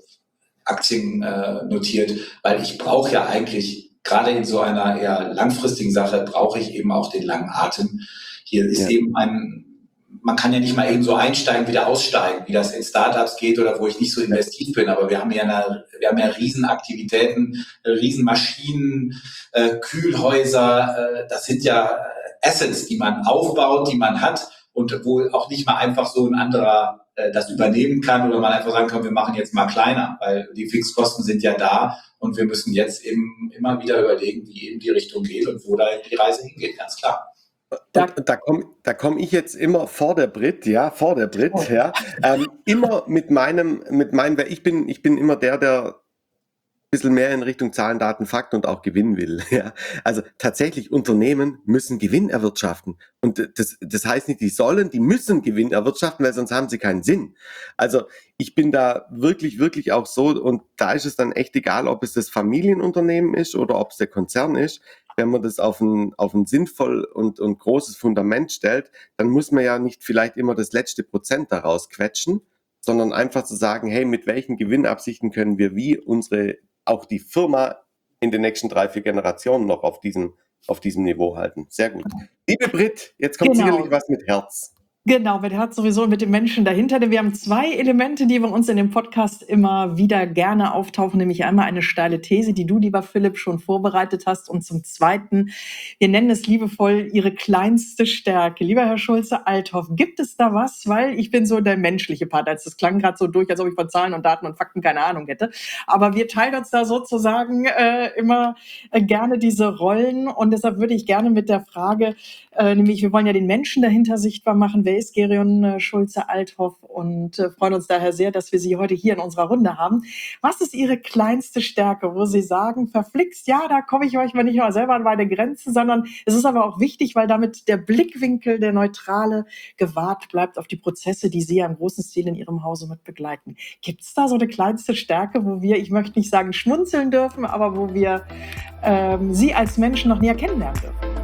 Aktien äh, notiert, weil ich brauche ja eigentlich, gerade in so einer eher langfristigen Sache, brauche ich eben auch den langen Atem. Hier ist ja eben ein, man kann ja nicht mal eben so einsteigen, wieder aussteigen, wie das in Startups geht oder wo ich nicht so investiv bin, aber wir haben ja eine, wir haben ja Riesenaktivitäten, Riesenmaschinen, äh, Kühlhäuser, äh, das sind ja Assets, die man aufbaut, die man hat und wo auch nicht mal einfach so ein anderer das übernehmen kann oder man einfach sagen kann, wir machen jetzt mal kleiner, weil die Fixkosten sind ja da und wir müssen jetzt eben immer wieder überlegen, wie eben die Richtung geht und wo da die Reise hingeht, ganz klar. Da, da komme da komm ich jetzt immer vor der Brit, ja, vor der Brit, oh. ja, ähm, immer mit meinem, mit meinem, ich bin, ich bin immer der, der ein bisschen mehr in Richtung Zahlen, Daten, Fakten und auch Gewinn will. Ja. Also tatsächlich, Unternehmen müssen Gewinn erwirtschaften. Und das, das heißt nicht, die sollen, die müssen Gewinn erwirtschaften, weil sonst haben sie keinen Sinn. Also ich bin da wirklich, wirklich auch so, und da ist es dann echt egal, ob es das Familienunternehmen ist oder ob es der Konzern ist. Wenn man das auf ein, auf ein sinnvoll und, und großes Fundament stellt, dann muss man ja nicht vielleicht immer das letzte Prozent daraus quetschen, sondern einfach zu sagen, hey, mit welchen Gewinnabsichten können wir wie unsere auch die Firma in den nächsten drei, vier Generationen noch auf diesem, auf diesem Niveau halten. Sehr gut. Liebe Brit, jetzt kommt genau. sicherlich was mit Herz. Genau, mit Herz sowieso und mit dem Menschen dahinter. Denn wir haben zwei Elemente, die bei uns in dem Podcast immer wieder gerne auftauchen. Nämlich einmal eine steile These, die du, lieber Philipp, schon vorbereitet hast. Und zum Zweiten, wir nennen es liebevoll Ihre kleinste Stärke. Lieber Herr Schulze-Althoff, gibt es da was? Weil ich bin so der menschliche Part. Also das klang gerade so durch, als ob ich von Zahlen und Daten und Fakten keine Ahnung hätte. Aber wir teilen uns da sozusagen äh, immer äh, gerne diese Rollen. Und deshalb würde ich gerne mit der Frage, äh, nämlich wir wollen ja den Menschen dahinter sichtbar machen. Wer ist Gerion Schulze-Althoff? Und äh, freuen uns daher sehr, dass wir Sie heute hier in unserer Runde haben. Was ist Ihre kleinste Stärke, wo Sie sagen, verflixt, ja, da komme ich manchmal nicht nur selber an meine Grenzen, sondern es ist aber auch wichtig, weil damit der Blickwinkel, der neutrale, gewahrt bleibt auf die Prozesse, die Sie ja im großen Stil in Ihrem Hause mit begleiten. Gibt es da so eine kleinste Stärke, wo wir, ich möchte nicht sagen schmunzeln dürfen, aber wo wir ähm, Sie als Menschen noch näher kennenlernen dürfen?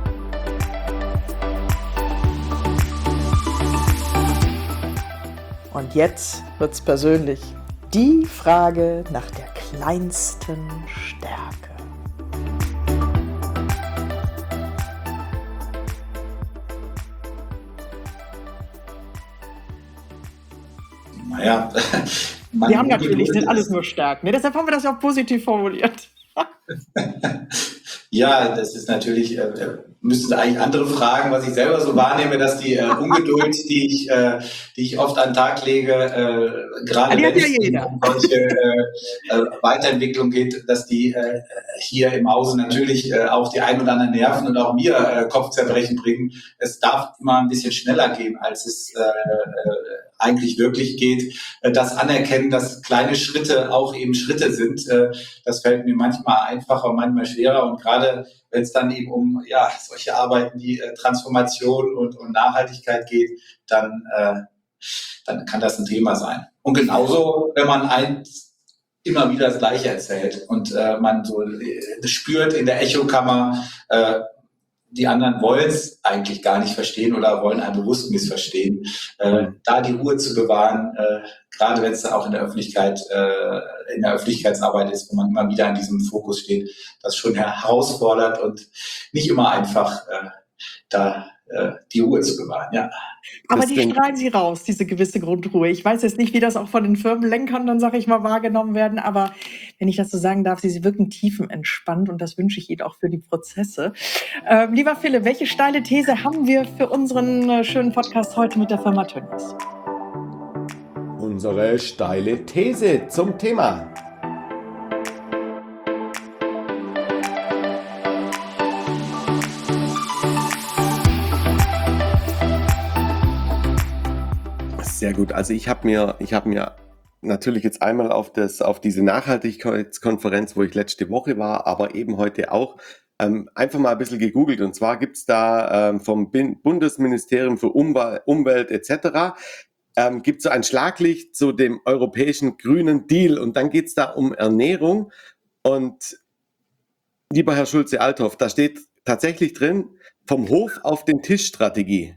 Und jetzt wird's persönlich. Die Frage nach der kleinsten Stärke. Naja, wir haben natürlich nicht alles nur Stärken. Ne? Deshalb haben wir das auch positiv formuliert. Ja, das ist natürlich, äh, müssten eigentlich andere fragen, was ich selber so wahrnehme, dass die äh, Ungeduld, die ich, äh, die ich oft an den Tag lege, äh, gerade wenn es ja um solche äh, äh, Weiterentwicklung geht, dass die äh, hier im Hause natürlich äh, auch die ein oder anderen Nerven und auch mir äh, Kopfzerbrechen bringen. Es darf immer ein bisschen schneller gehen, als es äh, äh, eigentlich wirklich geht. Das Anerkennen, dass kleine Schritte auch eben Schritte sind, das fällt mir manchmal einfacher, manchmal schwerer. Und gerade wenn es dann eben um ja solche Arbeiten wie Transformation und, und Nachhaltigkeit geht, dann, äh, dann kann das ein Thema sein. Und genauso, wenn man eins immer wieder das Gleiche erzählt und äh, man so äh, spürt in der Echokammer, äh, die anderen wollen es eigentlich gar nicht verstehen oder wollen einen bewusst missverstehen. Äh, da die Ruhe zu bewahren, äh, gerade wenn es dann auch in der Öffentlichkeit, äh, in der Öffentlichkeitsarbeit ist, wo man immer wieder an diesem Fokus steht, das schon herausfordert und nicht immer einfach äh, da äh, die Ruhe zu bewahren. Ja. Aber das die strahlen Sie raus, diese gewisse Grundruhe. Ich weiß jetzt nicht, wie das auch von den Firmenlenkern dann, sage ich mal, wahrgenommen werden, aber wenn ich das so sagen darf, Sie wirken tiefenentspannt und das wünsche ich Ihnen auch für die Prozesse. Ähm, lieber Philipp, welche steile These haben wir für unseren äh, schönen Podcast heute mit der Firma Tönnies? Unsere steile These zum Thema: Sehr gut. Also ich habe mir, ich habe mir natürlich jetzt einmal auf das, auf diese Nachhaltigkeitskonferenz, wo ich letzte Woche war, aber eben heute auch, ähm, einfach mal ein bisschen gegoogelt. Und zwar gibt's da ähm, vom Bin- Bundesministerium für Umwel- Umwelt et cetera ähm, gibt so ein Schlaglicht zu dem europäischen Grünen Deal. Und dann geht's da um Ernährung. Und lieber Herr Schulze-Althoff, da steht tatsächlich drin, vom Hof auf den Tisch Strategie.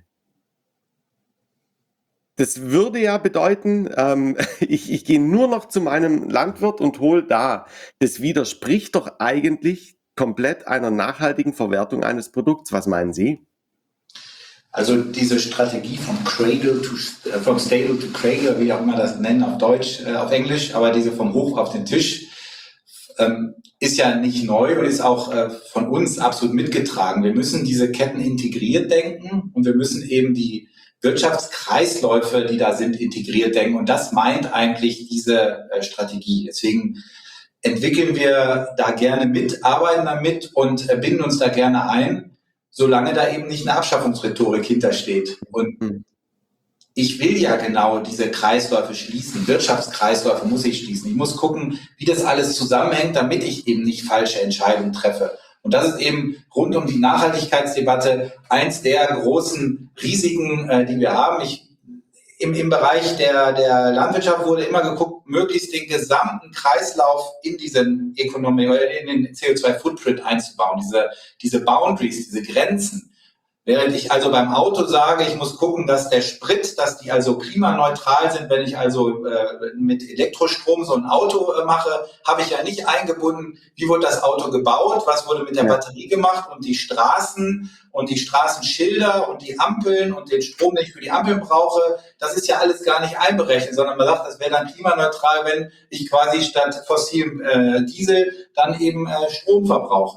Das würde ja bedeuten, ähm, ich, ich gehe nur noch zu meinem Landwirt und hole da. Das widerspricht doch eigentlich komplett einer nachhaltigen Verwertung eines Produkts. Was meinen Sie? Also diese Strategie vom Cradle to, äh, vom Stable to Cradle, wie auch immer das nennen auf Deutsch, äh, auf Englisch, aber diese vom Hof auf den Tisch, ähm, ist ja nicht neu und ist auch äh, von uns absolut mitgetragen. Wir müssen diese Ketten integriert denken und wir müssen eben die Wirtschaftskreisläufe, die da sind, integriert denken. Und das meint eigentlich diese äh, Strategie. Deswegen entwickeln wir da gerne mit, arbeiten damit und äh, binden uns da gerne ein, solange da eben nicht eine Abschaffungsrhetorik hintersteht. Und mhm. ich will ja genau diese Kreisläufe schließen. Wirtschaftskreisläufe muss ich schließen. Ich muss gucken, wie das alles zusammenhängt, damit ich eben nicht falsche Entscheidungen treffe. Und das ist eben rund um die Nachhaltigkeitsdebatte eins der großen Risiken, äh, die wir haben. Ich, im, im Bereich der, der Landwirtschaft wurde immer geguckt, möglichst den gesamten Kreislauf in diesen Ökonomie, in den C O zwei Footprint einzubauen, diese, diese Boundaries, diese Grenzen. Während ich also beim Auto sage, ich muss gucken, dass der Sprit, dass die also klimaneutral sind, wenn ich also äh, mit Elektrostrom so ein Auto äh, mache, habe ich ja nicht eingebunden, wie wurde das Auto gebaut, was wurde mit der ja. Batterie gemacht und die Straßen und die Straßenschilder und die Ampeln und den Strom, den ich für die Ampeln brauche, das ist ja alles gar nicht einberechnet, sondern man sagt, das wäre dann klimaneutral, wenn ich quasi statt fossilem äh, Diesel dann eben äh, Strom verbrauche.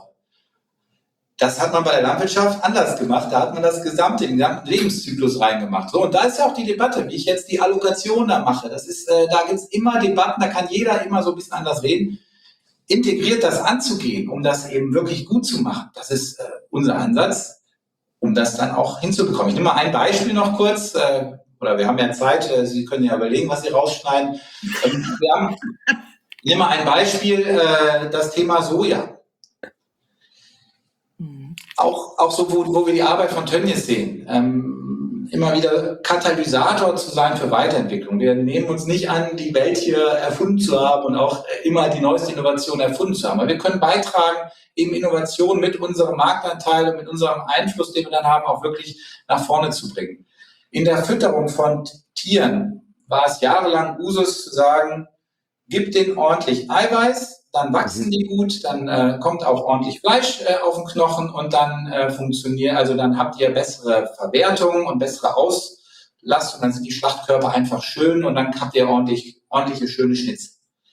Das hat man bei der Landwirtschaft anders gemacht. Da hat man das gesamte, den gesamten Lebenszyklus reingemacht. So, und da ist ja auch die Debatte, wie ich jetzt die Allokation da mache. Das ist, äh, da gibt es immer Debatten, da kann jeder immer so ein bisschen anders reden. Integriert das anzugehen, um das eben wirklich gut zu machen, das ist äh, unser Ansatz, um das dann auch hinzubekommen. Ich nehme mal ein Beispiel noch kurz, äh, oder wir haben ja Zeit, äh, Sie können ja überlegen, was Sie rausschneiden. Ähm, wir haben, ich nehme mal ein Beispiel, äh, das Thema Soja. Auch, auch so, wo, wo wir die Arbeit von Tönnies sehen, ähm, immer wieder Katalysator zu sein für Weiterentwicklung. Wir nehmen uns nicht an, die Welt hier erfunden zu haben und auch immer die neueste Innovation erfunden zu haben. Aber wir können beitragen, eben Innovation mit unserem Marktanteil und mit unserem Einfluss, den wir dann haben, auch wirklich nach vorne zu bringen. In der Fütterung von Tieren war es jahrelang Usus zu sagen, gib denen ordentlich Eiweiß, dann wachsen die gut, dann äh, kommt auch ordentlich Fleisch äh, auf den Knochen und dann äh, funktioniert, also dann habt ihr bessere Verwertung und bessere Auslastung, dann sind die Schlachtkörper einfach schön und dann habt ihr ordentlich, ordentliche, schöne Schnitzel.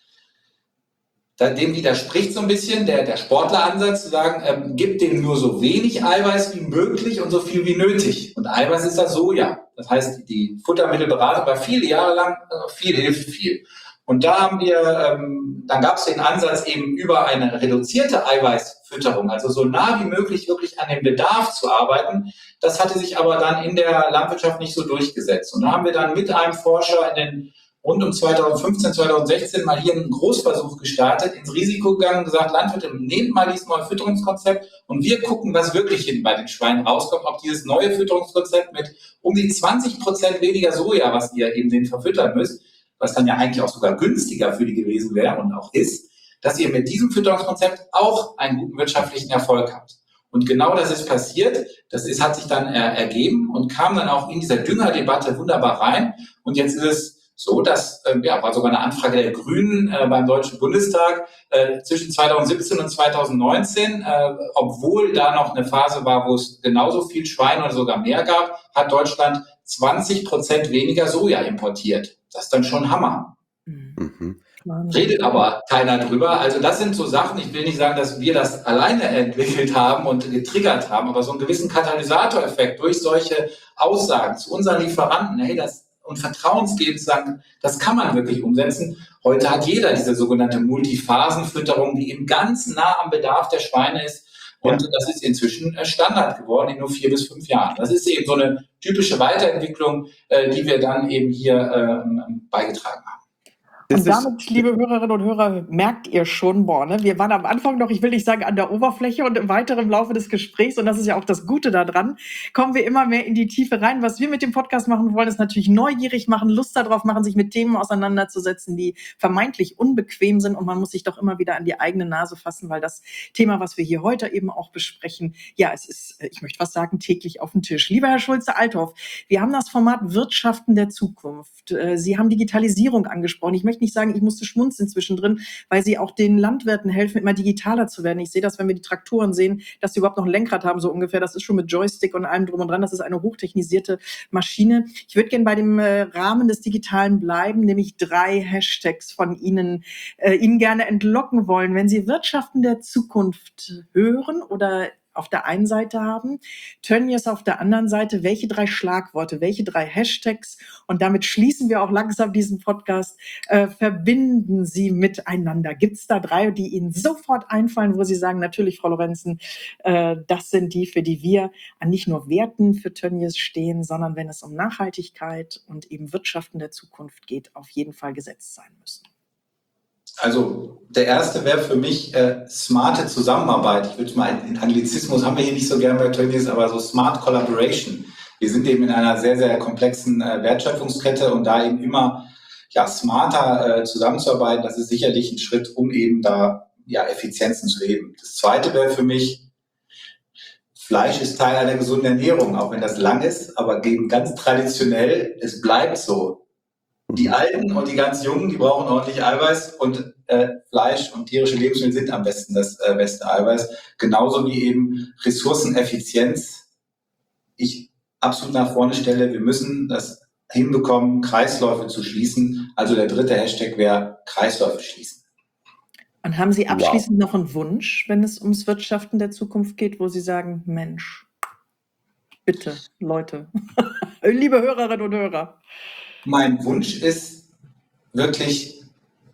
Dem widerspricht so ein bisschen der, der Sportleransatz, zu sagen, ähm, gib dem nur so wenig Eiweiß wie möglich und so viel wie nötig. Und Eiweiß ist das Soja. Das heißt, die Futtermittelberatung war viele Jahre lang, äh, viel hilft viel. Und da haben wir, ähm, dann gab es den Ansatz eben über eine reduzierte Eiweißfütterung, also so nah wie möglich wirklich an dem Bedarf zu arbeiten. Das hatte sich aber dann in der Landwirtschaft nicht so durchgesetzt. Und da haben wir dann mit einem Forscher in den rund um zweitausendfünfzehn, zweitausendsechzehn mal hier einen Großversuch gestartet, ins Risiko gegangen und gesagt, Landwirte, nehmt mal dieses neue Fütterungskonzept und wir gucken, was wirklich hinten bei den Schweinen rauskommt, ob dieses neue Fütterungskonzept mit um die zwanzig Prozent weniger Soja, was ihr eben denen verfüttern müsst, was dann ja eigentlich auch sogar günstiger für die gewesen wäre und auch ist, dass ihr mit diesem Fütterungskonzept auch einen guten wirtschaftlichen Erfolg habt. Und genau das ist passiert. Das ist, hat sich dann äh, ergeben und kam dann auch in dieser Düngerdebatte wunderbar rein. Und jetzt ist es so, dass, äh, ja, war sogar eine Anfrage der Grünen äh, beim Deutschen Bundestag äh, zwischen zweitausendsiebzehn und zweitausendneunzehn, äh, obwohl da noch eine Phase war, wo es genauso viel Schweine oder sogar mehr gab, hat Deutschland zwanzig Prozent weniger Soja importiert. Das ist dann schon Hammer. Mhm. Redet aber keiner drüber. Also das sind so Sachen, ich will nicht sagen, dass wir das alleine entwickelt haben und getriggert haben, aber so einen gewissen Katalysatoreffekt durch solche Aussagen zu unseren Lieferanten, hey, das und vertrauensgebend sagen, das kann man wirklich umsetzen. Heute hat jeder diese sogenannte Multiphasenfütterung, die eben ganz nah am Bedarf der Schweine ist. Und Ja. das ist inzwischen äh, Standard geworden in nur vier bis fünf Jahren. Das ist eben so eine typische Weiterentwicklung, äh, die wir dann eben hier ähm, beigetragen haben. Und damit, liebe Hörerinnen und Hörer, merkt ihr schon, boah, ne? Wir waren am Anfang noch, ich will nicht sagen an der Oberfläche, und im weiteren Laufe des Gesprächs, und das ist ja auch das Gute daran, kommen wir immer mehr in die Tiefe rein. Was wir mit dem Podcast machen wollen, ist natürlich neugierig machen, Lust darauf machen, sich mit Themen auseinanderzusetzen, die vermeintlich unbequem sind, und man muss sich doch immer wieder an die eigene Nase fassen, weil das Thema, was wir hier heute eben auch besprechen, ja, es ist, ich möchte fast sagen, täglich auf dem Tisch. Lieber Herr Schulze-Althoff, wir haben das Format Wirtschaften der Zukunft. Sie haben Digitalisierung angesprochen. Ich möchte nicht sagen, ich musste schmunzeln zwischendrin, weil sie auch den Landwirten helfen, immer digitaler zu werden. Ich sehe das, wenn wir die Traktoren sehen, dass sie überhaupt noch ein Lenkrad haben, so ungefähr. Das ist schon mit Joystick und allem drum und dran. Das ist eine hochtechnisierte Maschine. Ich würde gerne bei dem äh, Rahmen des Digitalen bleiben, nämlich drei Hashtags von Ihnen, äh, Ihnen gerne entlocken wollen. Wenn Sie Wirtschaften der Zukunft hören oder auf der einen Seite haben, Tönnies auf der anderen Seite, welche drei Schlagworte, welche drei Hashtags, und damit schließen wir auch langsam diesen Podcast, äh, verbinden Sie miteinander? Gibt es da drei, die Ihnen sofort einfallen, wo Sie sagen, natürlich, Frau Lorenzen, äh, das sind die, für die wir an nicht nur Werten für Tönnies stehen, sondern wenn es um Nachhaltigkeit und eben Wirtschaften der Zukunft geht, auf jeden Fall gesetzt sein müssen? Also der erste wäre für mich äh, smarte Zusammenarbeit. Ich würde mal, in Anglizismus haben wir hier nicht so gern bei Tönnies, aber so Smart Collaboration. Wir sind eben in einer sehr, sehr komplexen äh, Wertschöpfungskette, und da eben immer ja, smarter äh, zusammenzuarbeiten, das ist sicherlich ein Schritt, um eben da ja, Effizienzen zu heben. Das zweite wäre für mich, Fleisch ist Teil einer gesunden Ernährung, auch wenn das lang ist, aber eben ganz traditionell, es bleibt so. Die Alten und die ganz Jungen, die brauchen ordentlich Eiweiß, und äh, Fleisch und tierische Lebensmittel sind am besten das äh, beste Eiweiß. Genauso wie eben Ressourceneffizienz. Ich absolut nach vorne stelle, wir müssen das hinbekommen, Kreisläufe zu schließen. Also der dritte Hashtag wäre Kreisläufe schließen. Und haben Sie abschließend wow. noch einen Wunsch, wenn es ums Wirtschaften der Zukunft geht, wo Sie sagen, Mensch, bitte, Leute, liebe Hörerinnen und Hörer. Mein Wunsch ist wirklich,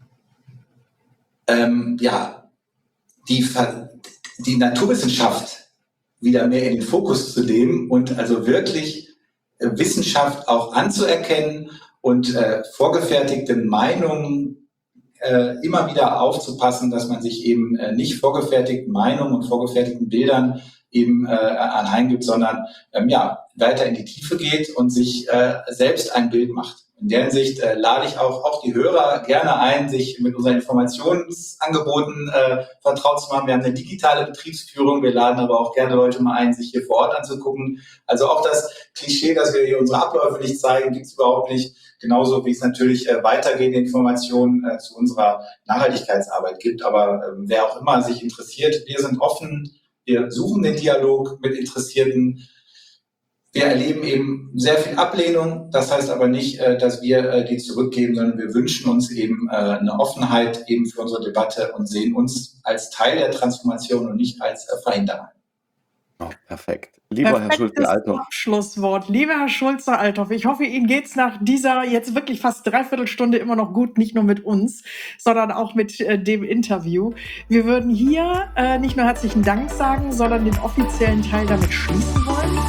ähm, ja, die, die Naturwissenschaft wieder mehr in den Fokus zu nehmen und also wirklich äh, Wissenschaft auch anzuerkennen und äh, vorgefertigten Meinungen äh, immer wieder aufzupassen, dass man sich eben äh, nicht vorgefertigten Meinungen und vorgefertigten Bildern eben äh, anheimgibt, sondern ähm, ja, weiter in die Tiefe geht und sich äh, selbst ein Bild macht. In der Hinsicht äh, lade ich auch, auch die Hörer gerne ein, sich mit unseren Informationsangeboten äh, vertraut zu machen. Wir haben eine digitale Betriebsführung, wir laden aber auch gerne Leute mal ein, sich hier vor Ort anzugucken. Also auch das Klischee, dass wir hier unsere Abläufe nicht zeigen, gibt es überhaupt nicht. Genauso wie es natürlich äh, weitergehende Informationen äh, zu unserer Nachhaltigkeitsarbeit gibt. Aber äh, wer auch immer sich interessiert, wir sind offen, wir suchen den Dialog mit Interessierten. Wir erleben eben sehr viel Ablehnung. Das heißt aber nicht, dass wir die zurückgeben, sondern wir wünschen uns eben eine Offenheit eben für unsere Debatte und sehen uns als Teil der Transformation und nicht als Verhinderer. Oh, perfekt. Lieber Herr Schulze-Althoff. Abschlusswort. Lieber Herr Schulze-Althoff, ich hoffe, Ihnen geht's nach dieser jetzt wirklich fast Dreiviertelstunde immer noch gut, nicht nur mit uns, sondern auch mit äh, dem Interview. Wir würden hier äh, nicht nur herzlichen Dank sagen, sondern den offiziellen Teil damit schließen wollen.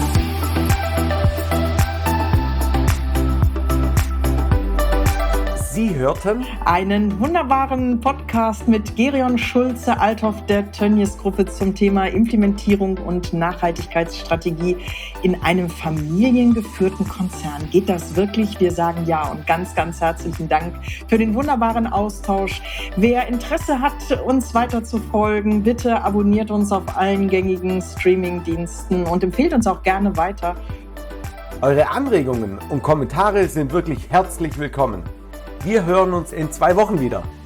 Sie hörten einen wunderbaren Podcast mit Gerion Schulze-Althoff der Tönnies-Gruppe zum Thema Implementierung und Nachhaltigkeitsstrategie in einem familiengeführten Konzern. Geht das wirklich? Wir sagen ja, und ganz, ganz herzlichen Dank für den wunderbaren Austausch. Wer Interesse hat, uns weiter zu folgen, bitte abonniert uns auf allen gängigen Streaming-Diensten und empfehlt uns auch gerne weiter. Eure Anregungen und Kommentare sind wirklich herzlich willkommen. Wir hören uns in zwei Wochen wieder.